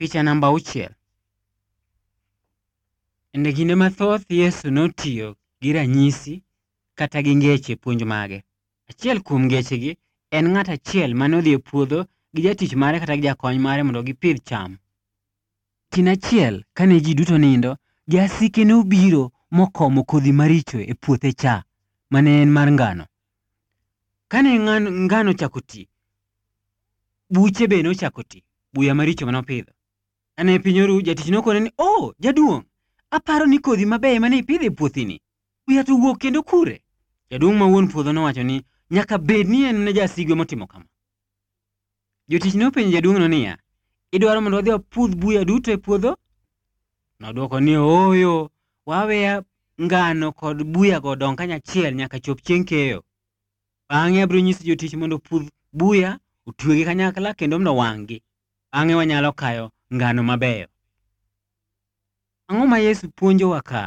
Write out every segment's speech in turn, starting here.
Picha namba 6. E kinde mathoth Yesu notiyo gi ranyisi kata gi ngeche puonj mage. Achiel kuom ngechegi en ng'at achiel mane odhi e puodho gi jatich mare kata gi jakony mare mondo gipidh cham. Otieno achiel kane ji duto nindo, jasike nobiro mokomo kodhi maricho e puothe cha mane en mar ngano. Kane ngano ochako ti, buche be nochako ti, buya maricho manopidho. Kane piny oru, jatich nokone ni, jaduong', aparo ni kodhi mabeyo mane ipidho e puothini, buya to wuok kendo kure. Jaduong' ma wuon puodho nowacho ni, nyaka bed ni en jasigwe motimo kama. Jotich nopenjo jaduong'no niya, idwaro mondo wadhi wapudh buya duto e puodho? Nodwoko ni, ooyo, waweya ngano kod buya go dong kanyachiel nyaka chop chieng' keyo. Bang'e abiro nyiso jotich mondo opudh buya, otwegi kanyakla kendo mondo wang'gi. Bang'e wanyalo kayo ngano mabeyo. Ang'o ma Yesu puonjowa ka?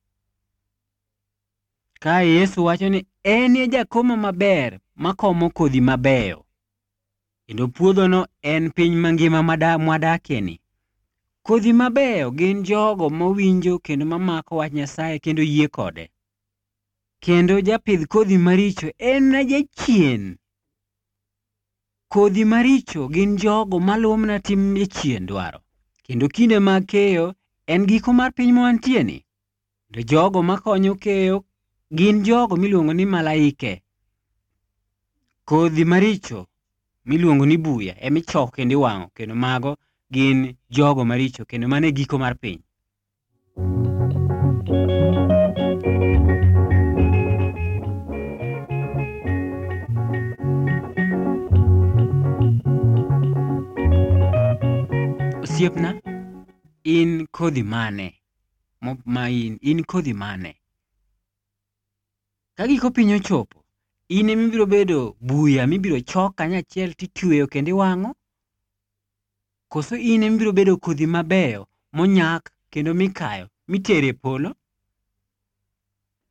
Ka Yesu wacho ni en e jakomo maber makomo kodhi mabeyo. Kendo puodhono en piny mangima mwadakie ni. Kodhi mabeyo gin jogo mawinjo kendo mamako wach Nyasaye kendo yie kode. Kendo japidh kodhi maricho en jachien. Kodhi maricho gin jogo maluwo mana tim jachien dwaro. Kendo kinde mag keyo en giko mar piny mwantie ni. To jogo makonyo keyo gin jogo miluongo ni malaike. Kodhi maricho miluongo ni buya emichoko kendo iwang'o, kendo mago gin jogo maricho, kendo mano e giko mar piny. Osiepna, in kodhi mane? In kodhi mane? Ka giko piny ochopo, in emibiro bedo buya mibiro chok kanyachiel titweyo kendo iwang'o? Koso in emibiro bedo kodhi mabeyo monyak kendo mikayo mitere polo?